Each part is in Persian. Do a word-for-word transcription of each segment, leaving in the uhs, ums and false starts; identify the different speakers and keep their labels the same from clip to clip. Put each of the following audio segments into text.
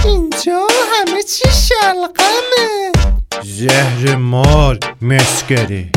Speaker 1: اینجا همه چی شلغمه.
Speaker 2: زهر مار مسکره.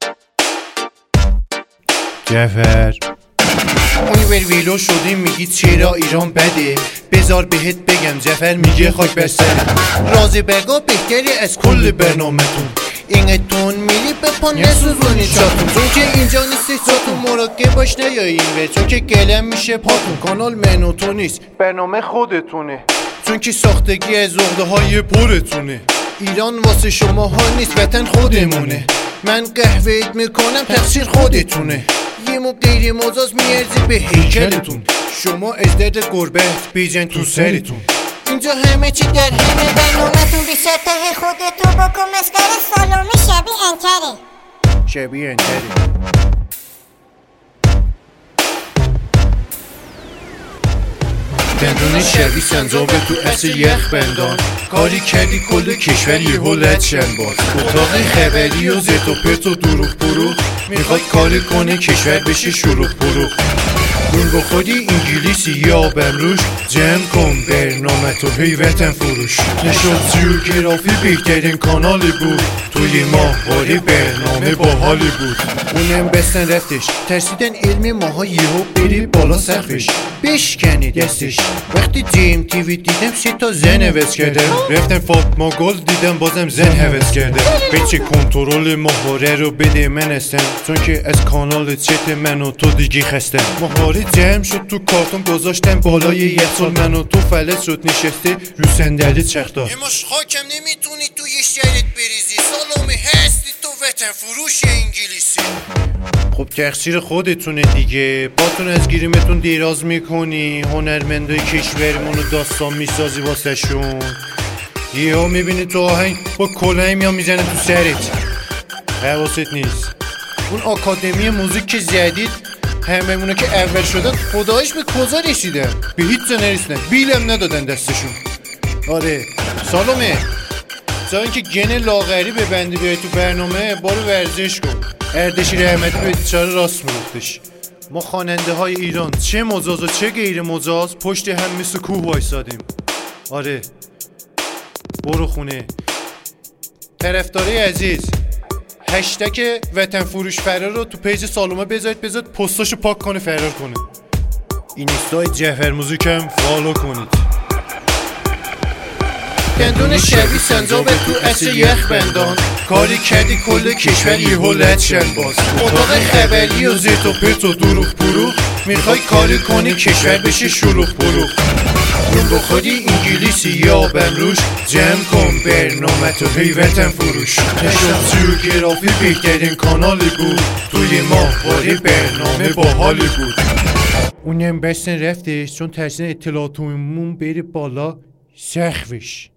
Speaker 2: جعفر
Speaker 3: اونور ویلو شدیم میگی چرا ایران بده. بذار بهت بگم جعفر میگه خاک بر سره. رازی بگا بهتری از کل برنامه‌تون. اینتون میری به پا نسوزونی چاتون. چون که اینجا نیستی چاتون مراقب باش نیایی اینور. چون که گلم میشه پاتون. کانال منو تو نیست برنامه خودتونه. چون که ساختگی از عقده های پرتونه. ایران واسه شما ها نیست وطن خودمونه. من قهوه‌ایت میکنم تقصیر خودتونه. یه مو غیر مجاز میارزی به هیکلتون. شما از درد گربت بیجن تو سرتون.
Speaker 4: اینجا همه چی در همه برنامه‌تون. بیشتر ته خودتو بکن مسخره. سالومی شبیه انتره.
Speaker 3: شبیه انتره. دندون شبی سنجابه تو اصل یخ بندان. کاری کردی کل کشور یه هلت شن باز. اتاق خبری و زد و پرت و دروغ بروغ. میخواد کاری کنه کشور بشه شلوغ بروغ. اون بخوری انگلیسی یا بمروش. جمع کن برنامه تو هی وطن فروش. نشد جیوگرافی بهترین کانالی بود. توی ماهواره برنامه باحالی بود. اونم بستن رفتش. ترسیدن علم ماها یهو بری بالا سقفش. بشکنی دستش. وقتی جیم تیوی دیدم سه تا زن هوس کردم. رفتم فاطمه گل دیدم بازم زن هوس کردم. بچه کنترل ماهواره رو بده من هستم. چون که از کانال چت من و تو دیگه خستم. ماهواره جمع شد تو کارتون گذاشتم بالای یخچال. من و تو فلج شد نشسته رو صندلی چختار. اماش خاکم نمیتونی تو یه شهرت بریزی. سالومی هستی تو وطن فروش انگلیسی. خب تقصیر خودتونه دیگه. باتون از گیریمتون دیراز میکنی. هنرمندای کشورمونو داستان میسازی واسه شون. یه ها میبینی تو آهنگ با کلاه میام میزنه تو سرت. حواست نیست. اون آکادمی موزیک که زدید همه اونا که اول شدن خدایش به کجا رسیدن؟ به هیچ جا نرسیدن. بیلم ندادن دستشون. آره سالومه تا اینکه گن لاغری به بندی بیای تو برنامه بارو ورزش کن. اردشیر احمدی به چاره راست میگفتش. ما خواننده های ایران چه مجاز و چه غیر مجاز پشت هم مثل کوه وایسادیم. آره برو خونه. طرفدارای عزیز هشتگ وطن فروش فرار رو تو پیج سالومه بذارید. بذارید پستاشو پاک کنه فرار کنه. اینستای جعفر موزیکم فالو کنید. دندون شبی سنجابه تو اصل یخ بندان. کاری کردی کل کشور یه هلت شن باز. اتاق خبری و زد و پرت و دروغ بروغ. میخوای کاری کنی کشور بشه شلوغ بروغ. اون بخوری انگلیسی یا بمروش. جمع کن برنامه تو هی وطن فروش. نشد جیوگرافی بهترین کانالی بود. توی ماهواره برنامه باحالی بود. اونم بستن رفتش چون ترسیدن اطلاعاتمون بره بالا سقفش.